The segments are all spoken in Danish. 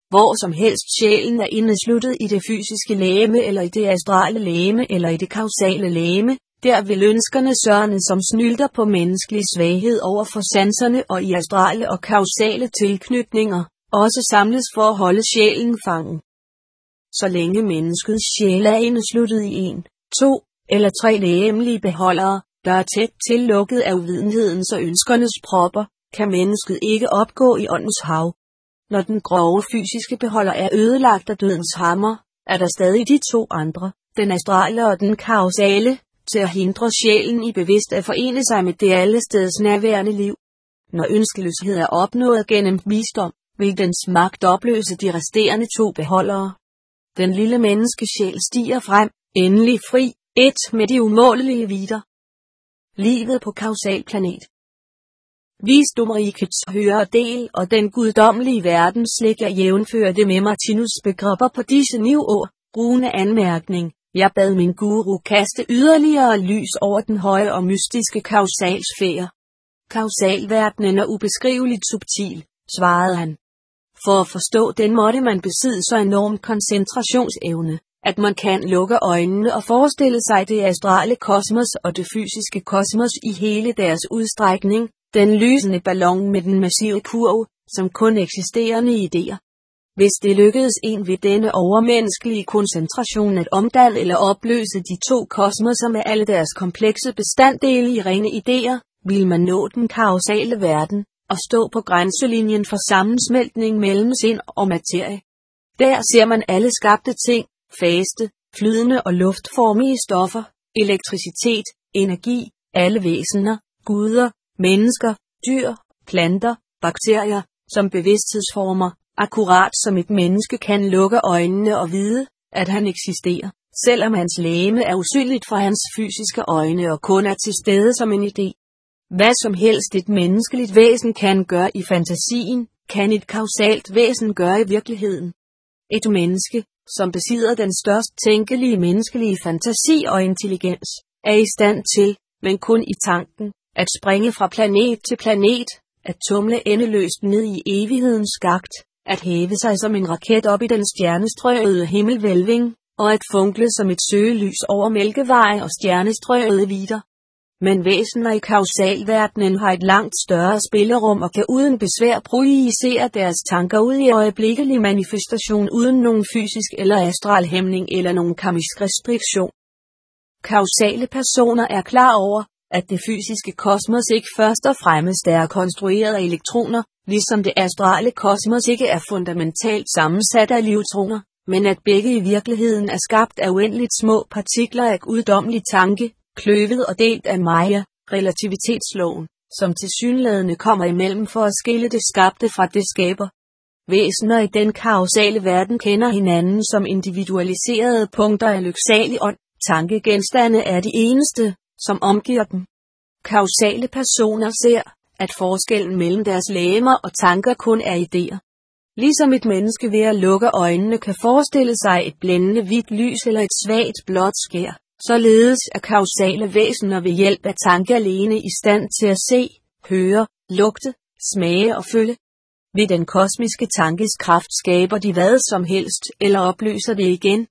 Hvor som helst sjælen er indesluttet i det fysiske legeme eller i det astrale legeme eller i det kausale legeme, der vil ønskerne sørne som snylter på menneskelig svaghed over for sanserne og i astrale og kausale tilknytninger, også samles for at holde sjælen fangen. Så længe menneskets sjæl er indesluttet i 1, 2 eller 3 legemlige beholdere, der er tæt tillukket af uvidenhedens og ønskernes propper, kan mennesket ikke opgå i åndens hav. Når den grove fysiske beholder er ødelagt af dødens hammer, er der stadig de 2 andre, den astrale og den kausale, til at hindre sjælen i bevidst at forene sig med det allesteds nærværende liv. Når ønskeløshed er opnået gennem visdom, vil dens magt opløse de resterende 2 beholdere. Den lille menneskesjæl stiger frem, endelig fri, et med de umålelige vidder. Livet på kausalplanet. Visdomrigets højere del og den guddommelige verden slækker jævnfører det med Martinus begreber på disse 9 ord. Rune anmærkning. Jeg bad min guru kaste yderligere lys over den høje og mystiske kausalsfære. Kausalverdenen er ubeskriveligt subtil, svarede han. For at forstå den måtte man besidde så enorm koncentrationsevne, at man kan lukke øjnene og forestille sig det astrale kosmos og det fysiske kosmos i hele deres udstrækning, den lysende ballon med den massive kurv, som kun eksisterende idéer. Hvis det lykkedes en ved denne overmenneskelige koncentration at omdanne eller opløse de 2 kosmoser med alle deres komplekse bestanddele i rene idéer, ville man nå den kausale verden, og stå på grænselinjen for sammensmeltning mellem sind og materie. Der ser man alle skabte ting, faste, flydende og luftformige stoffer, elektricitet, energi, alle væsener, guder, mennesker, dyr, planter, bakterier, som bevidsthedsformer, akkurat som et menneske kan lukke øjnene og vide, at han eksisterer, selvom hans legeme er usynligt for hans fysiske øjne og kun er til stede som en idé. Hvad som helst et menneskeligt væsen kan gøre i fantasien, kan et kausalt væsen gøre i virkeligheden. Et menneske, som besidder den størst tænkelige menneskelige fantasi og intelligens, er i stand til, men kun i tanken, at springe fra planet til planet, at tumle endeløst ned i evighedens skakt, at hæve sig som en raket op i den stjernestrøede himmelvælving, og at funkle som et søgelys over Mælkevej og stjernestrøede vidder. Men væsener i kausalverdenen har et langt større spillerum og kan uden besvær projicere deres tanker ud i øjeblikkelig manifestation uden nogen fysisk eller astral hæmning eller nogen karmisk restriktion. Kausale personer er klar over, at det fysiske kosmos ikke først og fremmest er konstrueret af elektroner, ligesom det astrale kosmos ikke er fundamentalt sammensat af neutroner, men at begge i virkeligheden er skabt af uendeligt små partikler af guddommelig tanke, kløvet og delt af Maya, relativitetsloven, som tilsyneladende kommer imellem for at skille det skabte fra det skaber. Væsener i den kausale verden kender hinanden som individualiserede punkter af lyksalig ånd. Tankegenstande er de eneste, som omgiver dem. Kausale personer ser, at forskellen mellem deres legemer og tanker kun er idéer. Ligesom et menneske ved at lukke øjnene kan forestille sig et blændende hvidt lys eller et svagt blåt skær, således er kausale væsener ved hjælp af tanke alene i stand til at se, høre, lugte, smage og føle. Ved den kosmiske tankes kraft skaber de hvad som helst eller opløser det igen.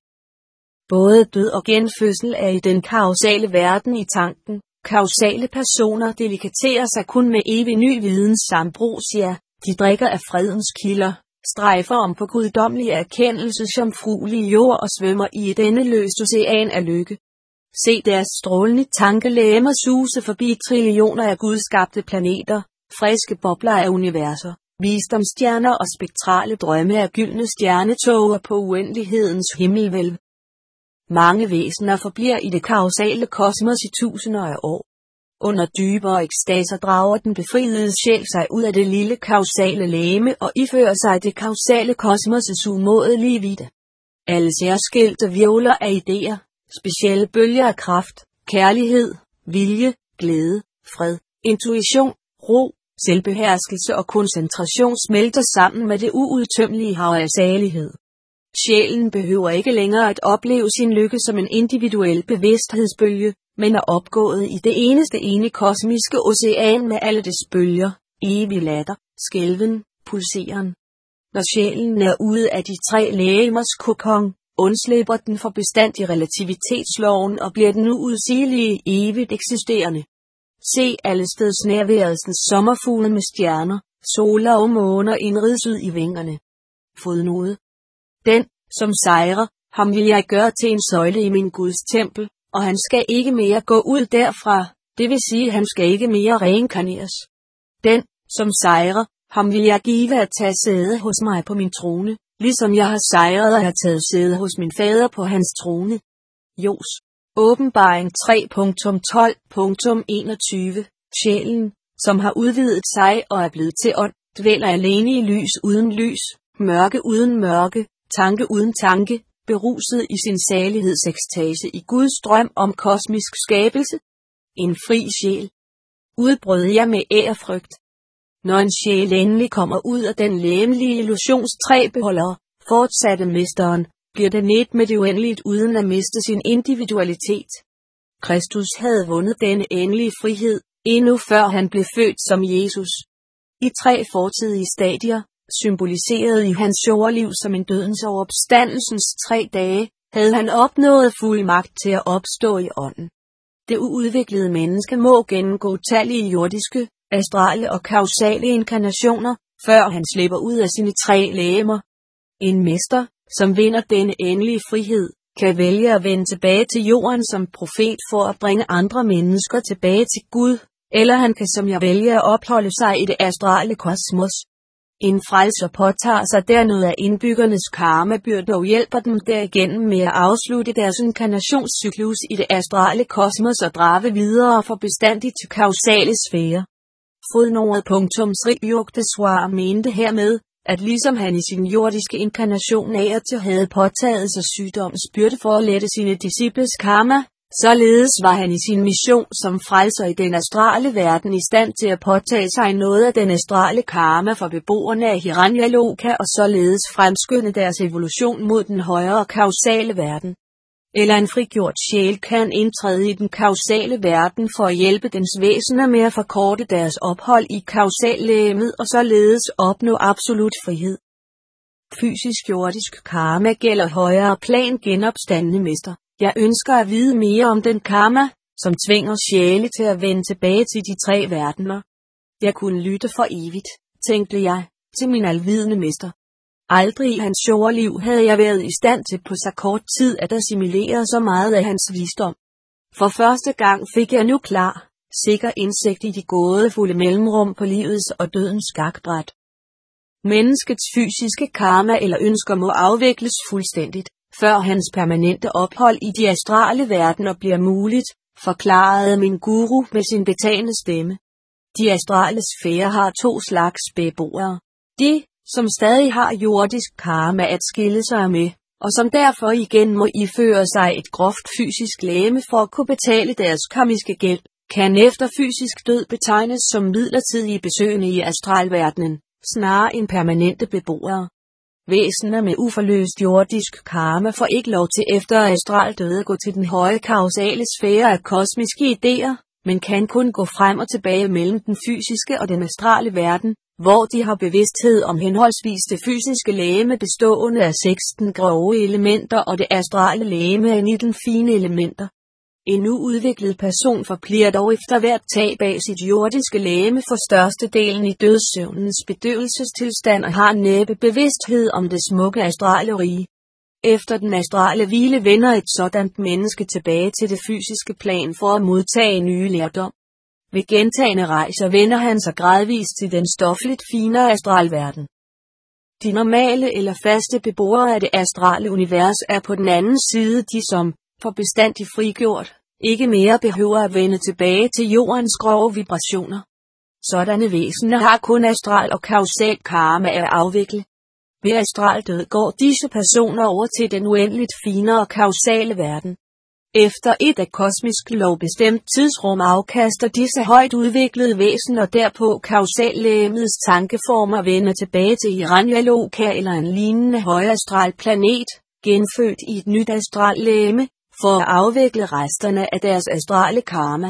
Både død og genfødsel er i den kausale verden i tanken. Kausale personer delikaterer sig kun med evig ny videns ambrosia. De drikker af fredens kilder, strejfer om på guddommelig erkendelse som fruelig jord og svømmer i et endeløst ocean af lykke. Se deres strålende tankelægemer suse forbi trillioner af gudskabte planeter, friske bobler af universer, visdomsstjerner og spektrale drømme af gyldne stjernetoger på uendelighedens himmelvælv. Mange væsener forbliver i det kausale kosmos i tusinder af år. Under dybere ekstaser drager den befriede sjæl sig ud af det lille kausale legeme og ifører sig det kausale kosmos' umådelige vidde. Alle særskilte hvirvler af idéer, specielle bølger af kraft, kærlighed, vilje, glæde, fred, intuition, ro, selvbeherskelse og koncentration smelter sammen med det uudtømmelige hav af salighed. Sjælen behøver ikke længere at opleve sin lykke som en individuel bevidsthedsbølge, men er opgået i det eneste ene kosmiske ocean med alle dets bølger, evig latter, skælven, pulseren. Når sjælen er ude af de tre legemers kokon, undslipper den for bestandig relativitetsloven og bliver den uudsigelige evigt eksisterende. Se allesteds nærværelsens sommerfugle med stjerner, soler og måner indridset i vingerne. Fodnote. Den, som sejrer, ham vil jeg gøre til en søjle i min Guds tempel, og han skal ikke mere gå ud derfra, det vil sige, han skal ikke mere reinkarneres. Den, som sejrer, ham vil jeg give at tage sæde hos mig på min trone, ligesom jeg har sejret og har taget sæde hos min fader på hans trone. Jos. Åbenbaring 3.12.21. Sjælen, som har udvidet sig og er blevet til ånd, dvæler alene i lys uden lys, mørke uden mørke, tanke uden tanke, beruset i sin salighedsekstase i Guds drøm om kosmisk skabelse. En fri sjæl. Udbrød jeg med ærefrygt. Når en sjæl endelig kommer ud af den legemlige illusionstræbeholder, fortsatte mesteren, bliver den et med det uendeligt uden at miste sin individualitet. Kristus havde vundet denne endelige frihed, endnu før han blev født som Jesus. I tre fortidige stadier, symboliseret i hans jordliv som en dødens og opstandelsens 3 dage, havde han opnået fuld magt til at opstå i ånden. Det uudviklede menneske må gennemgå tallige jordiske, astrale og kausale inkarnationer, før han slipper ud af sine 3 legemer. En mester, som vinder denne endelige frihed, kan vælge at vende tilbage til jorden som profet for at bringe andre mennesker tilbage til Gud, eller han kan som jeg vælge at opholde sig i det astrale kosmos. En frelser påtager sig dernede af indbyggernes karmabyrde og hjælper dem derigennem med at afslutte deres inkarnationscyklus i det astrale kosmos og drage videre for bestandigt til kausale sfære. Fodnote. Sri Yukteswar mente hermed, at ligesom han i sin jordiske inkarnation af og til havde påtaget sig sygdomsbyrde for at lette sine disciples karma, således var han i sin mission som frelser i den astrale verden i stand til at påtage sig noget af den astrale karma for beboerne af Hiranyaloka og således fremskynde deres evolution mod den højere kausale verden. Eller en frigjort sjæl kan indtræde i den kausale verden for at hjælpe dens væsener med at forkorte deres ophold i kausallegemet og således opnå absolut frihed. Fysisk jordisk karma gælder højere plan genopstandende mester. Jeg ønsker at vide mere om den karma, som tvinger sjæle til at vende tilbage til de 3 verdener. Jeg kunne lytte for evigt, tænkte jeg, til min alvidende mester. Aldrig i hans jordliv havde jeg været i stand til på så kort tid at assimilere så meget af hans visdom. For første gang fik jeg nu klar, sikker indsigt i de gådefulde mellemrum på livets og dødens skakbræt. Menneskets fysiske karma eller ønsker må afvikles fuldstændigt, før hans permanente ophold i de astrale verdener bliver muligt, forklarede min guru med sin betagende stemme. De astrale sfærer har 2 slags beboere. De, som stadig har jordisk karma at skille sig med, og som derfor igen må iføre sig et groft fysisk legeme for at kunne betale deres karmiske gæld, kan efter fysisk død betegnes som midlertidige besøgende i astralverdenen, snarere end permanente beboere. Væsener med uforløst jordisk karma får ikke lov til efter astral død at gå til den høje kausale sfære af kosmiske idéer, men kan kun gå frem og tilbage mellem den fysiske og den astrale verden, hvor de har bevidsthed om henholdsvis det fysiske legeme bestående af 16 grove elementer og det astrale legeme af 19 fine elementer. En uudviklet person forbliver dog efter hvert tab af sit jordiske legeme for størstedelen i dødssøvnens bedøvelsestilstand og har næppe bevidsthed om det smukke astrale rige. Efter den astrale hvile vender et sådant menneske tilbage til det fysiske plan for at modtage nye lærdom. Ved gentagne rejser vender han sig gradvist til den stofligt finere astralverden. De normale eller faste beboere af det astrale univers er på den anden side de som, for bestandig frigjort, ikke mere behøver at vende tilbage til jordens grove vibrationer. Sådanne væsener har kun astral og kausal karma at afvikle. Ved astraldød går disse personer over til den uendeligt finere kausale verden. Efter et af kosmisk lov bestemt tidsrum afkaster disse højt udviklede væsener derpå kausallegemets tankeformer vender tilbage til Hiranyaloka eller en lignende højastral planet, genfødt i et nyt astrallegeme, for at afvikle resterne af deres astrale karma.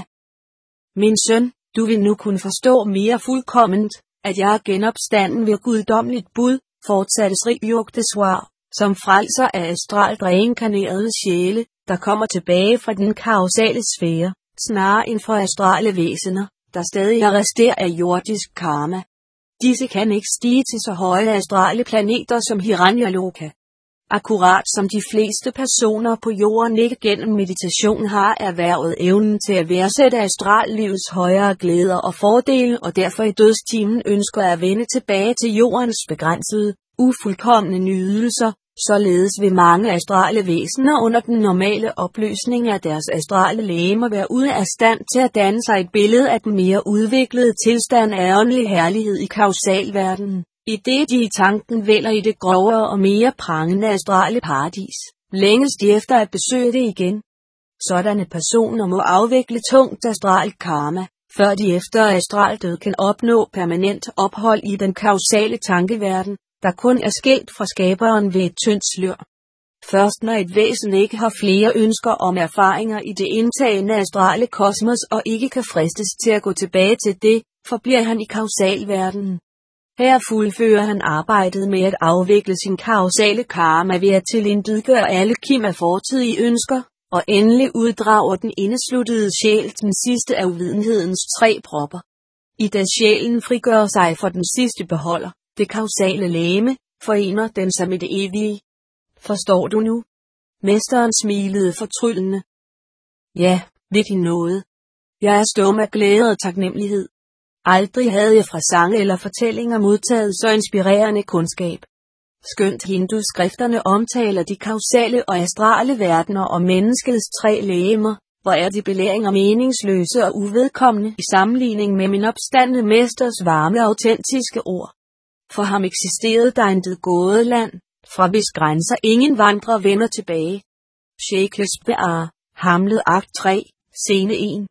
Min søn, du vil nu kunne forstå mere fuldkomment, at jeg er genopstanden ved guddommeligt bud, fortsatte Sri Yukteswar, som frelser af astralt reinkarnerede sjæle, der kommer tilbage fra den kausale sfære, snarere end fra astrale væsener, der stadig er rester af jordisk karma. Disse kan ikke stige til så høje astrale planeter som Hiranyaloka. Akkurat som de fleste personer på jorden ikke gennem meditation har erhvervet evnen til at værdsætte astrallivets højere glæder og fordele og derfor i dødstimen ønsker at vende tilbage til jordens begrænsede, ufuldkomne nydelser, således vil mange astrale væsener under den normale opløsning af deres astrale legemer være ude af stand til at danne sig et billede af den mere udviklede tilstand af åndelig herlighed i kausalverdenen, i det de i tanken vælger i det grovere og mere prangende astrale paradis, længes de efter at besøge det igen. Sådanne personer må afvikle tungt astralt karma, før de efter astraldød kan opnå permanent ophold i den kausale tankeverden, der kun er skilt fra skaberen ved et tyndt slør. Først når et væsen ikke har flere ønsker om erfaringer i det indtagende astrale kosmos og ikke kan fristes til at gå tilbage til det, forbliver han i kausalverdenen. Her fuldfører han arbejdet med at afvikle sin kausale karma ved at tilintetgøre alle kim af fortidige ønsker, og endelig uddrager den indesluttede sjæl den sidste af uvidenhedens 3 propper. I da sjælen frigør sig for den sidste beholder, det kausale legeme, forener den sig med det evige. Forstår du nu? Mesteren smilede fortryllende. Ja, ved din nåde. Jeg er stum af glæde og taknemmelighed. Aldrig havde jeg fra sange eller fortællinger modtaget så inspirerende kundskab. Skønt hinduskrifterne omtaler de kausale og astrale verdener og menneskets 3 legemer, hvor er de belæringer meningsløse og uvedkommende i sammenligning med min opstandne mesters varme og autentiske ord. For ham eksisterede der intet gådeland, fra hvis grænser ingen vandrer vender tilbage. Shakespeare, Hamlet akt 3, scene 1.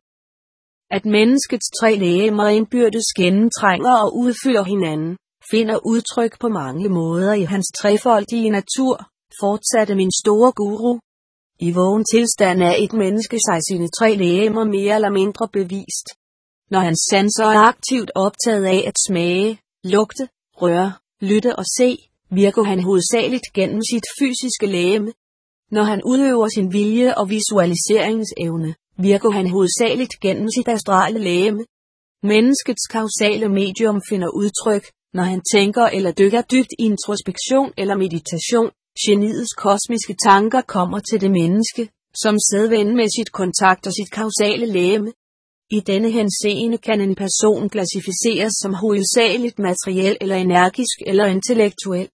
At menneskets 3 legemer indbyrdes gennemtrænger og udfylder hinanden, finder udtryk på mange måder i hans trefoldige natur, fortsatte min store guru. I vågen tilstand er et menneske sig sine 3 legemer mere eller mindre bevist. Når hans sanser er aktivt optaget af at smage, lugte, røre, lytte og se, virker han hovedsageligt gennem sit fysiske legeme. Når han udøver sin vilje og visualiseringsevne, virker han hovedsageligt gennem sit astrale legeme. Menneskets kausale medium finder udtryk, når han tænker eller dykker dybt i introspektion eller meditation. Geniets kosmiske tanker kommer til det menneske, som sædvanemæssigt kontakter sit kausale legeme. I denne henseende kan en person klassificeres som hovedsageligt materiel eller energisk eller intellektuel.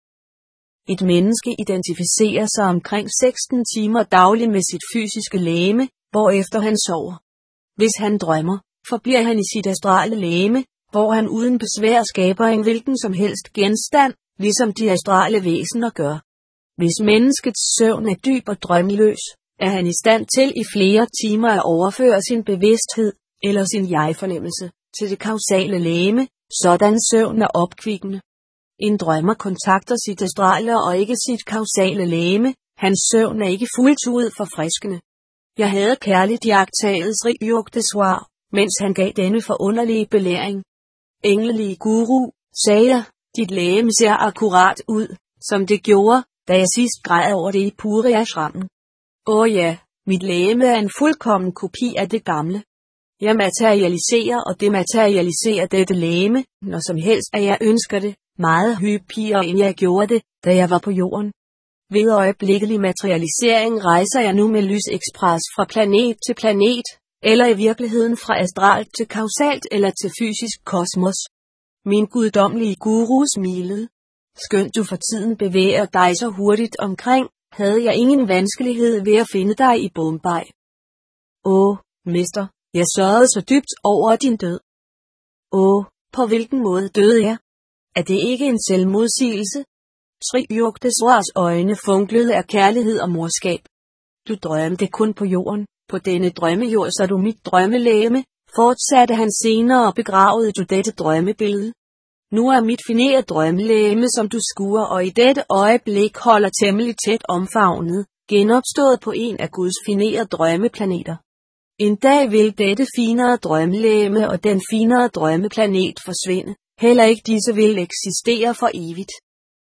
Et menneske identificerer sig omkring 16 timer dagligt med sit fysiske legeme, hvorefter han sover. Hvis han drømmer, forbliver han i sit astrale legeme, hvor han uden besvær skaber en hvilken som helst genstand, ligesom de astrale væsener gør. Hvis menneskets søvn er dyb og drømmeløs, er han i stand til i flere timer at overføre sin bevidsthed, eller sin jeg-fornemmelse, til det kausale legeme, sådan søvn er opkvikkende. En drømmer kontakter sit astrale og ikke sit kausale legeme, hans søvn er ikke fuldt ud forfriskende. Jeg havde kærligt iagttaget Sri Yukteswar, mens han gav denne forunderlige belæring. Englelige guru, sagde jeg, dit legeme ser akkurat ud, som det gjorde, da jeg sidst græd over det i Puri Ashrammen. Ja, mit legeme er en fuldkommen kopi af det gamle. Jeg materialiserer og dematerialiserer dette legeme, når som helst at jeg ønsker det, meget hyppigere end jeg gjorde det, da jeg var på jorden. Ved øjeblikkelig materialisering rejser jeg nu med lysekspres fra planet til planet, eller i virkeligheden fra astralt til kausalt eller til fysisk kosmos. Min guddommelige guru smilede. Skønt du for tiden bevæger dig så hurtigt omkring, havde jeg ingen vanskelighed ved at finde dig i Bombay. Mester, jeg sørgede så dybt over din død. På hvilken måde døde jeg? Er det ikke en selvmodsigelse? Sri Yukteswars øjne funklede af kærlighed og morskab. Du drømte kun på jorden, på denne drømmejord så du mit drømmelegeme, fortsatte han senere og begravede du dette drømmebillede. Nu er mit finere drømmelegeme som du skuer og i dette øjeblik holder temmelig tæt omfavnet, genopstået på en af Guds finere drømmeplaneter. En dag vil dette finere drømmelegeme og den finere drømmeplanet forsvinde, heller ikke disse vil eksistere for evigt.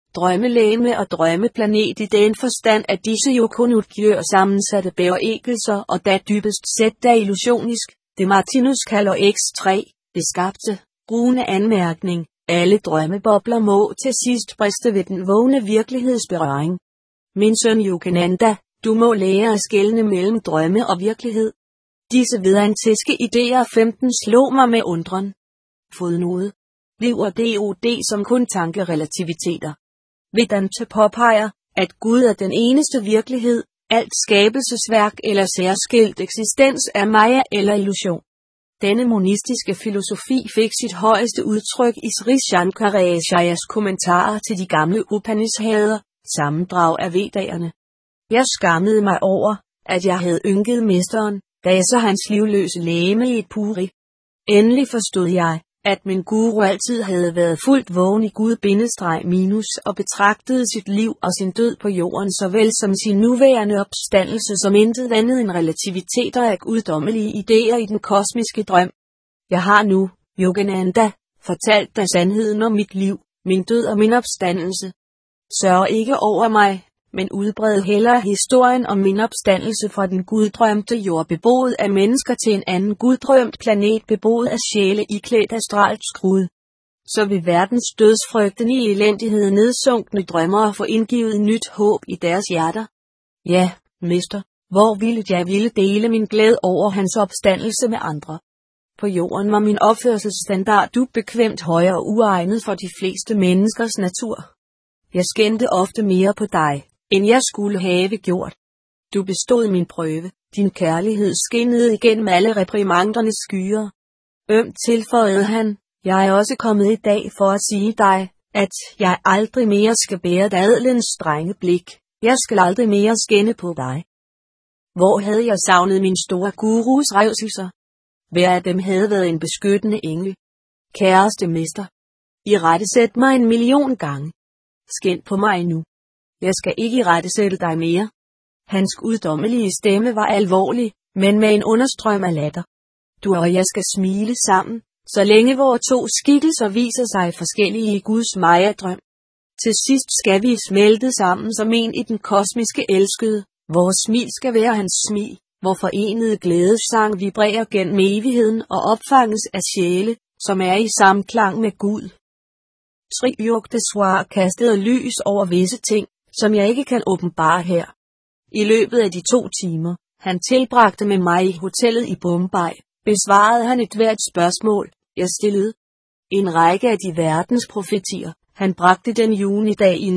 drømmelegeme og drømmeplanet i den forstand, at disse jo kun udgjør sammensatte bevægelser og da dybest set er illusionisk. Det Martinus kalder X3, det skabte, rune anmærkning. Alle drømmebobler må til sidst briste ved den vågne virkelighedsberøring. Min søn Yogananda, du må lære at skelne mellem drømme og virkelighed. Disse vedantiske idéer 15 slog mig med undren. Fodnote. Liv og DOD som kun tankerelativiteter. Vedanta påpeger, at Gud er den eneste virkelighed, alt skabelsesværk eller særskilt eksistens er maya eller illusion. Denne monistiske filosofi fik sit højeste udtryk i Sri Shankaracharya's kommentarer til de gamle Upanishader, sammendrag af Vedderne. Jeg skammede mig over, at jeg havde ynket mesteren, da jeg så hans livløse legeme i et puri. Endelig forstod jeg, at min guru altid havde været fuldt vågen i Gud-minus og betragtede sit liv og sin død på jorden såvel som sin nuværende opstandelse som intet andet end relativiteter af guddommelige idéer i den kosmiske drøm. Jeg har nu, Yogananda, fortalt dig sandheden om mit liv, min død og min opstandelse. Sørg ikke over mig, men udbred hellere historien om min opstandelse fra den guddrømte jord beboet af mennesker til en anden guddrømt planet beboet af sjæle iklædt astralt skrud. Så vil verdens dødsfrygten i elendighed nedsunkne drømmere få indgivet nyt håb i deres hjerter. Ja, mester, hvor ville jeg dele min glæde over hans opstandelse med andre. På jorden var min opførselsstandard ubekvemt højere og uegnet for de fleste menneskers natur. Jeg skændte ofte mere på dig, end jeg skulle have gjort. Du bestod min prøve, din kærlighed skinnede igennem alle reprimandernes skyer. Ømt tilføjede han, jeg er også kommet i dag for at sige dig, at jeg aldrig mere skal bære adlens strenge blik. Jeg skal aldrig mere skænde på dig. Hvor havde jeg savnet min store gurus revselser? Hver af dem havde været en beskyttende engel. Kæreste mester, irettesæt mig 1 million gange. Skænd på mig nu. Jeg skal ikke irettesætte dig mere. Hans guddommelige stemme var alvorlig, men med en understrøm af latter. Du og jeg skal smile sammen, så længe vores to skikkelser viser sig forskellige i Guds maya-drøm. Til sidst skal vi smelte sammen som en i den kosmiske elskede. Vores smil skal være hans smil, hvor forenede glædessang vibrerer gennem evigheden og opfanges af sjæle, som er i samklang med Gud. Sri Yukteswar kastede lys over visse ting, som jeg ikke kan åbenbare her. I løbet af de 2 timer, han tilbragte med mig i hotellet i Bombay, besvarede han et hvert spørgsmål, jeg stillede. En række af de verdens profetier, han bragte den junidag i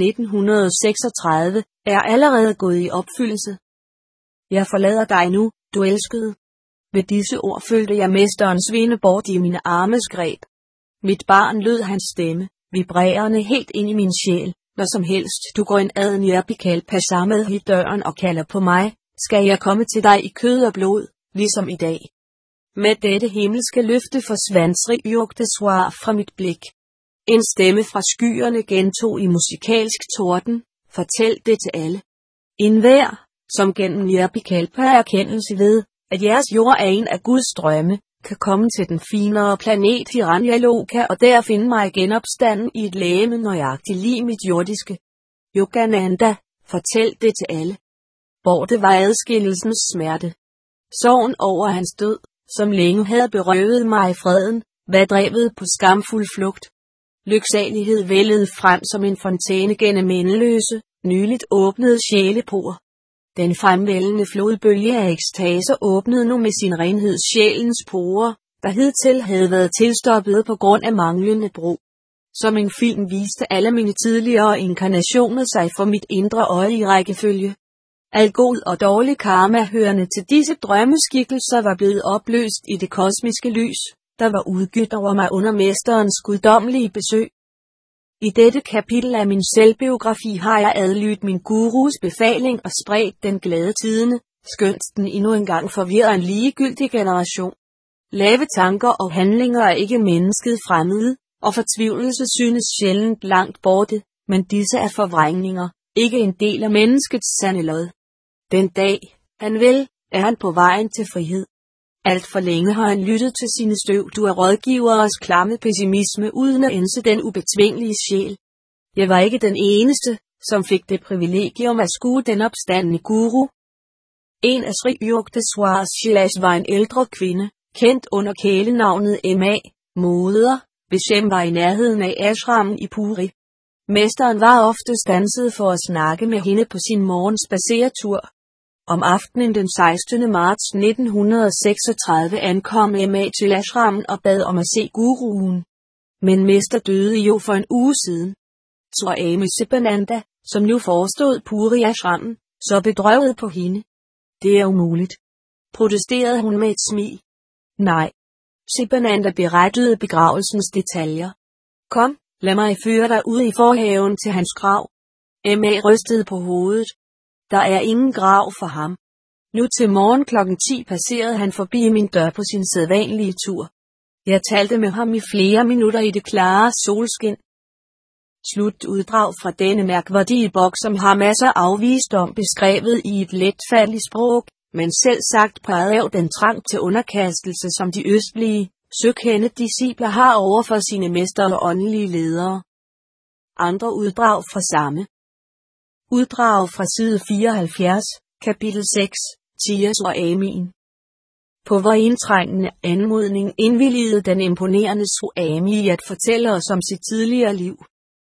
1936, er allerede gået i opfyldelse. Jeg forlader dig nu, du elskede. Ved disse ord følte jeg mesteren svinde bort i mine armes greb. Mit barn lød hans stemme, vibrerende helt ind i min sjæl. Når som helst du går ind ad Nirpikal Pasamad i døren og kalder på mig, skal jeg komme til dig i kød og blod, ligesom i dag. Med dette himmelske løfte forsvandt Sri Yukteswar fra mit blik. En stemme fra skyerne gentog i musikalsk torden, fortæl det til alle. Enhver, som gennem Nirpikalpa erkendelse ved, at jeres jord er en af Guds drømme, kan komme til den finere planet Hiranyaloka og der finde mig genopstanden i et legeme nøjagtigt lig mit jordiske. Yogananda, fortæl det til alle. Borte var adskillelsens smerte. Sorgen over hans død, som længe havde berøvet mig freden, var drevet på skamfuld flugt. Lyksalighed vældede frem som en fontæne gennem endeløse, nyligt åbnede sjælepor. Den fremvældende flodbølge af ekstase åbnede nu med sin renhed sjælens porer, der hidtil havde været tilstoppet på grund af manglende bro. Som en film viste alle mine tidligere inkarnationer sig for mit indre øje i rækkefølge. Al god og dårlig karma hørende til disse drømmeskikkelser var blevet opløst i det kosmiske lys, der var udgydt over mig under mesterens guddommelige besøg. I dette kapitel af min selvbiografi har jeg adlydt min gurus befaling og spredt den glade tidende, skønt den endnu engang forvirrer en ligegyldig generation. Lave tanker og handlinger er ikke mennesket fremmede, og fortvivlelse synes sjældent langt borte, men disse er forvrængninger, ikke en del af menneskets sande lod. Den dag, han vil, er han på vejen til frihed. Alt for længe har han lyttet til sine støvdue rådgiveres klamme pessimisme uden at indse den ubetvingelige sjæl. Jeg var ikke den eneste, som fik det privilegium at skue den opstandne guru. En af Sri Yukteswar var en ældre kvinde, kendt under kælenavnet M.A. Moder, hvis hjem var i nærheden af ashrammen i Puri. Mesteren var ofte standset for at snakke med hende på sin morgenspaceretur. Om aftenen den 16. marts 1936 ankom M.A. til ashrammen og bad om at se guruen. Men mester døde jo for en uge siden. Swami Sibananda, som nu forestod Puri ashrammen, så bedrøvet på hende. Det er umuligt, protesterede hun med et smil. Nej. Sibananda berettede begravelsens detaljer. Kom, lad mig føre dig ud i forhaven til hans grav. M.A. rystede på hovedet. Der er ingen grav for ham. Nu til morgen klokken 10 passerede han forbi min dør på sin sædvanlige tur. Jeg talte med ham i flere minutter i det klare solskin. Slut uddrag fra denne mærkværdige bog, som har masser af afvisdom beskrevet i et letfærdigt sprog, men selv sagt præget af den trang til underkastelse, som de østlige, søkende discipler har over for sine mestre og åndelige ledere. Andre uddrag fra samme. Uddrag fra side 74, kapitel 6, Tias og Amin. På vor indtrængende anmodning indvilligede den imponerende Swami i at fortælle os om sit tidligere liv.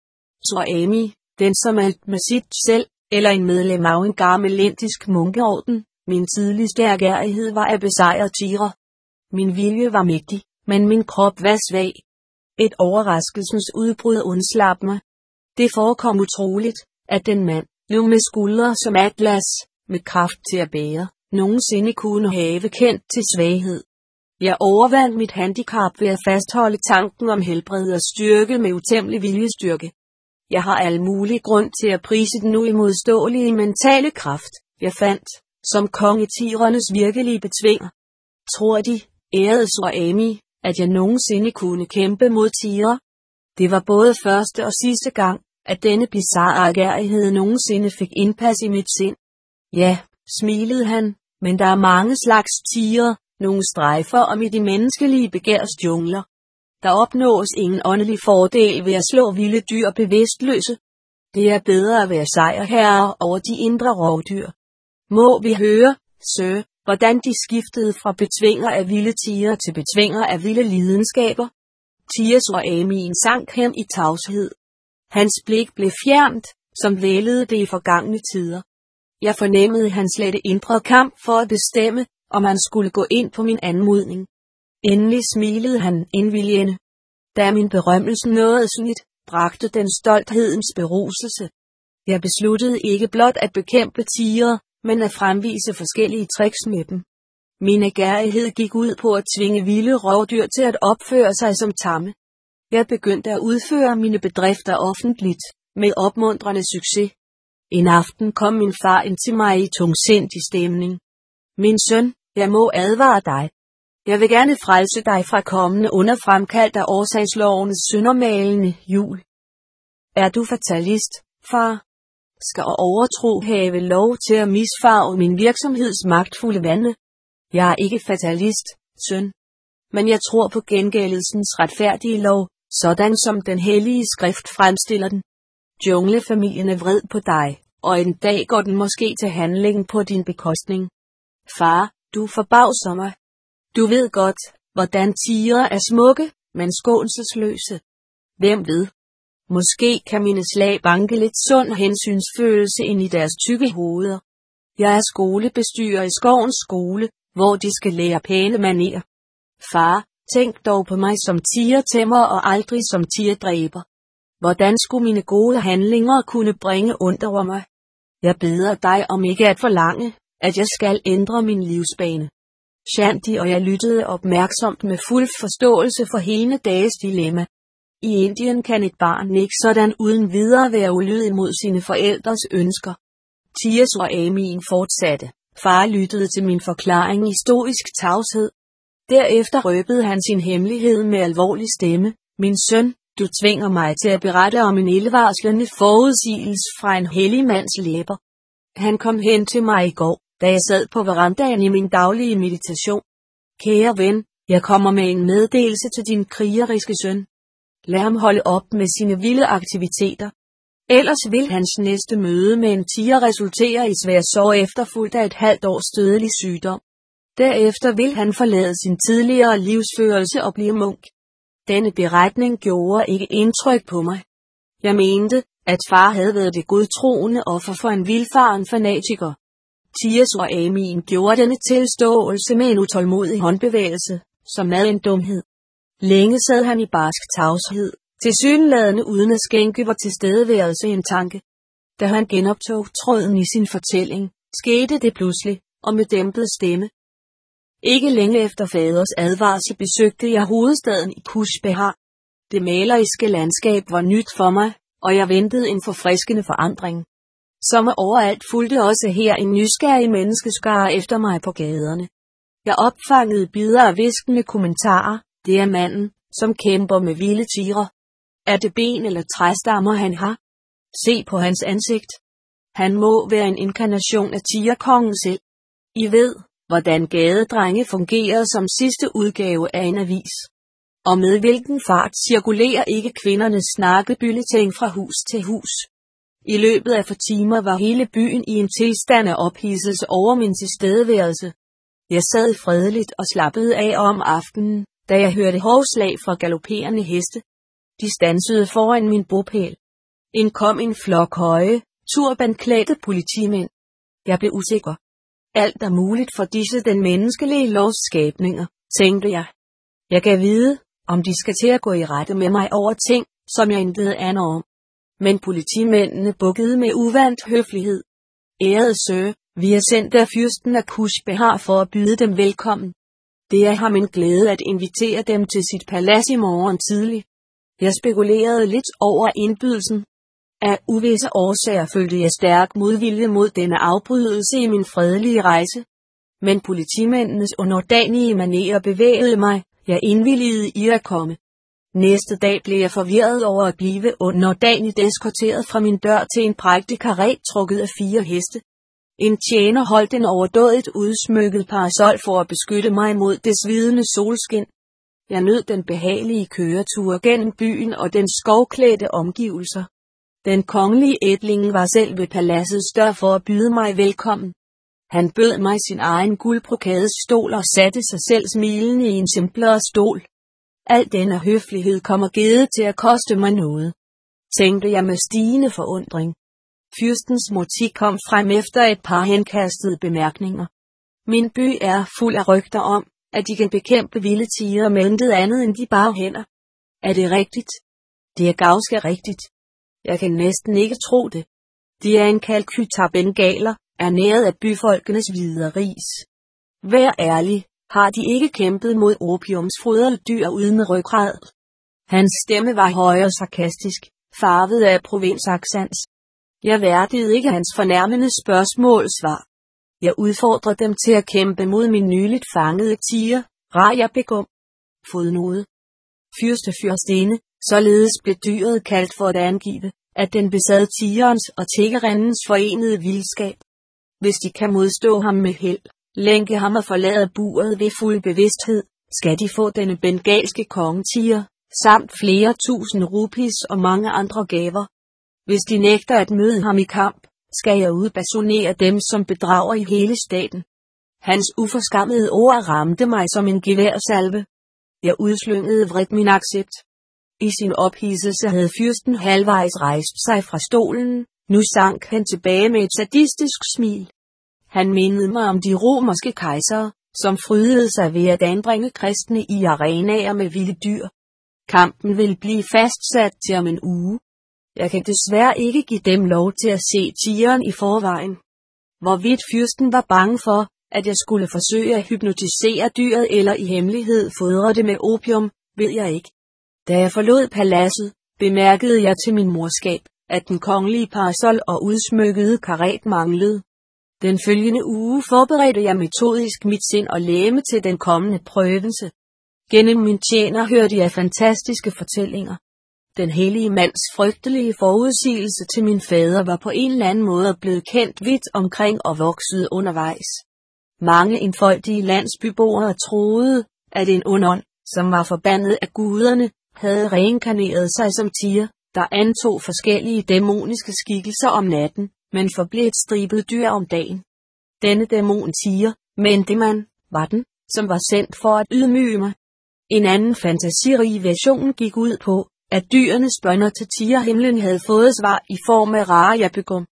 Swami, den som alt med sit selv, eller en medlem af en gammel indisk munkeorden, min tidligste ærgerrighed var at besejre tigre. Min vilje var mægtig, men min krop var svag. Et overraskelsens udbrud undslap mig. Det forekom utroligt, at den mand, nu med skuldre som atlas, med kraft til at bære, nogensinde kunne have kendt til svaghed. Jeg overvandt mit handicap ved at fastholde tanken om helbred og styrke med utæmmelig viljestyrke. Jeg har al mulig grund til at prise den uimodståelige mentale kraft, jeg fandt, som kongetigernes virkelige betvinger. Tror de, ærede Swami, at jeg nogensinde kunne kæmpe mod tiger? Det var både første og sidste gang, at denne bizarre ærgerrighed nogensinde fik indpas i mit sind. Ja, smilede han, men der er mange slags tiger, nogle strejfer om i de menneskelige begærs jungler. Der opnås ingen åndelig fordel ved at slå vilde dyr bevidstløse. Det er bedre at være sejrherre over de indre rovdyr. Må vi høre, sir, hvordan de skiftede fra betvinger af vilde tiger til betvinger af vilde lidenskaber? Tias og Amin sank hen i tavshed. Hans blik blev fjernt, som vælede det i forgangne tider. Jeg fornemmede hans lette indre kamp for at bestemme, om han skulle gå ind på min anmodning. Endelig smilede han indvilligende. Da min berømmelse nåede snit, bragte den stolthedens beruselse. Jeg besluttede ikke blot at bekæmpe tigre, men at fremvise forskellige tricks med dem. Min ærgerrighed gik ud på at tvinge vilde rovdyr til at opføre sig som tamme. Jeg begyndte at udføre mine bedrifter offentligt, med opmuntrende succes. En aften kom min far ind til mig i tungsindig stemning. Min søn, jeg må advare dig. Jeg vil gerne frelse dig fra kommende under fremkaldt af årsagslovens syndermalende jul. Er du fatalist, far? Skal overtro have lov til at misfarve min virksomheds magtfulde vande? Jeg er ikke fatalist, søn. Men jeg tror på gengældelsens retfærdige lov, sådan som den hellige skrift fremstiller den. Junglefamilien er vred på dig, og en dag går den måske til handling på din bekostning. Far, du forbavser mig. Du ved godt, hvordan tigre er smukke, men skånselsløse. Hvem ved? Måske kan mine slag banke lidt sund hensynsfølelse ind i deres tykke hoveder. Jeg er skolebestyrer i skovens skole, hvor de skal lære pæne manerer. Far, tænk dog på mig som tigertæmmer og aldrig som tigerdræber. Hvordan skulle mine gode handlinger kunne bringe ondt over mig? Jeg beder dig om ikke at forlange, at jeg skal ændre min livsbane. Shanti og jeg lyttede opmærksomt med fuld forståelse for hende dages dilemma. I Indien kan et barn ikke sådan uden videre være ulydig mod sine forældres ønsker. Tias og Amin fortsatte. Far lyttede til min forklaring i stoisk tavshed. Derefter røbede han sin hemmelighed med alvorlig stemme. Min søn, du tvinger mig til at berette om en ildevarslende forudsigelse fra en hellig mands læber. Han kom hen til mig i går, da jeg sad på verandaen i min daglige meditation. Kære ven, jeg kommer med en meddelelse til din krigeriske søn. Lad ham holde op med sine vilde aktiviteter. Ellers vil hans næste møde med en tiger resultere i svær sorg efterfulgt af et halvt års dødelig sygdom. Derefter vil han forlade sin tidligere livsførelse og blive munk. Denne beretning gjorde ikke indtryk på mig. Jeg mente, at far havde været det godtroende offer for en vildfaren fanatiker. Tigersor Amin gjorde denne tilståelse med en utålmodig håndbevægelse, som ad en dumhed. Længe sad han i barsk tavshed, tilsyneladende uden at skænke vor tilstedeværelse en tanke. Da han genoptog tråden i sin fortælling, skete det pludselig, og med dæmpet stemme. Ikke længe efter faders advarsel besøgte jeg hovedstaden i Kush Behar. Det maleriske landskab var nyt for mig, og jeg ventede en forfriskende forandring. Som overalt fulgte også her en nysgerrig menneskeskare efter mig på gaderne. Jeg opfangede bidder af hviskende kommentarer. Det er manden, som kæmper med vilde tigre. Er det ben eller træstammer han har? Se på hans ansigt. Han må være en inkarnation af tigerkongen selv. I ved, hvordan gadedrenge fungerer som sidste udgave af en avis. Og med hvilken fart cirkulerer ikke kvindernes snakkebylleting fra hus til hus. I løbet af få timer var hele byen i en tilstand af ophidselse over min tilstedeværelse. Jeg sad fredeligt og slappede af om aftenen, da jeg hørte hovslag fra galopperende heste. De standsede foran min bopæl. Kom en flok høje, turbanklædte politimænd. Jeg blev usikker. Alt er muligt for disse den menneskelige lovsskabninger, tænkte jeg. Jeg gav vide, om de skal til at gå i rette med mig over ting, som jeg intet aner om. Men politimændene bukkede med uvant høflighed. Ærede sir, vi er sendt af fyrsten af Kush Behar for at byde dem velkommen. Det er ham en glæde at invitere dem til sit palads i morgen tidlig. Jeg spekulerede lidt over indbydelsen. Af uvisse årsager følte jeg stærk modvilje mod denne afbrydelse i min fredelige rejse. Men politimændenes underdanige manerer bevægede mig, jeg indvilligede i at komme. Næste dag blev jeg forvirret over at blive underdanigt eskorteret fra min dør til en prægtig karet trukket af 4 heste. En tjener holdt en overdådigt udsmykket parasol for at beskytte mig mod det svidende solskin. Jeg nød den behagelige køretur gennem byen og den skovklædte omgivelser. Den kongelige ætling var selv ved paladsets dør for at byde mig velkommen. Han bød mig sin egen guldbrokadestol og satte sig selv smilende i en simplere stol. Al denne høflighed kommer givet til at koste mig noget, tænkte jeg med stigende forundring. Fyrstens motiv kom frem efter et par henkastede bemærkninger. Min by er fuld af rygter om, at de kan bekæmpe vilde tigre med intet andet end de bare hænder. Er det rigtigt? Det er ganske rigtigt. Jeg kan næsten ikke tro det. De er en Calcutta bengaler, ernæret af byfolkenes hvide ris. Vær ærlig, har de ikke kæmpet mod opiumsfodrede dyr uden ryggrad? Hans stemme var høj og sarkastisk, farvet af provinsaccents. Jeg værdigede ikke hans fornærmende spørgsmål-svar. Jeg udfordrede dem til at kæmpe mod min nyligt fangede tiger, Raja Begum. Fodnote. Fyrstinde, således blev dyret kaldt for at angive, at den besad tigerens og tiggerindens forenede vildskab. Hvis de kan modstå ham med held, lænke ham og forlade buret ved fuld bevidsthed, skal de få denne bengalske kongetiger, samt flere tusind rupees og mange andre gaver. Hvis de nægter at møde ham i kamp, skal jeg udbasunere dem som bedrager i hele staten. Hans uforskammede ord ramte mig som en geværsalve. Jeg udslyngede vredt min accept. I sin ophidselse havde fyrsten halvvejs rejst sig fra stolen, nu sank han tilbage med et sadistisk smil. Han mindede mig om de romerske kejsere, som frydede sig ved at anbringe kristne i arenaer med vilde dyr. Kampen vil blive fastsat til om en uge. Jeg kan desværre ikke give dem lov til at se tigeren i forvejen. Hvorvidt fyrsten var bange for, at jeg skulle forsøge at hypnotisere dyret eller i hemmelighed fodre det med opium, ved jeg ikke. Da jeg forlod paladset, bemærkede jeg til min morskab, at den kongelige parasol og udsmykkede karet manglede. Den følgende uge forberedte jeg metodisk mit sind og legeme til den kommende prøvelse. Gennem min tjener hørte jeg fantastiske fortællinger. Den hellige mands frygtelige forudsigelse til min fader var på en eller anden måde blevet kendt vidt omkring og vokset undervejs. Mange enfoldige landsbyboere troede, at en ond ånd, som var forbandet af guderne, havde reinkarneret sig som tiger, der antog forskellige dæmoniske skikkelser om natten, men forblev et stribet dyr om dagen. Denne dæmon siger, Mendeman, var den, som var sendt for at ydmyge mig. En anden fantasirig version gik ud på, at dyrenes bønner til tigerhimlen havde fået svar i form af Rajabegum.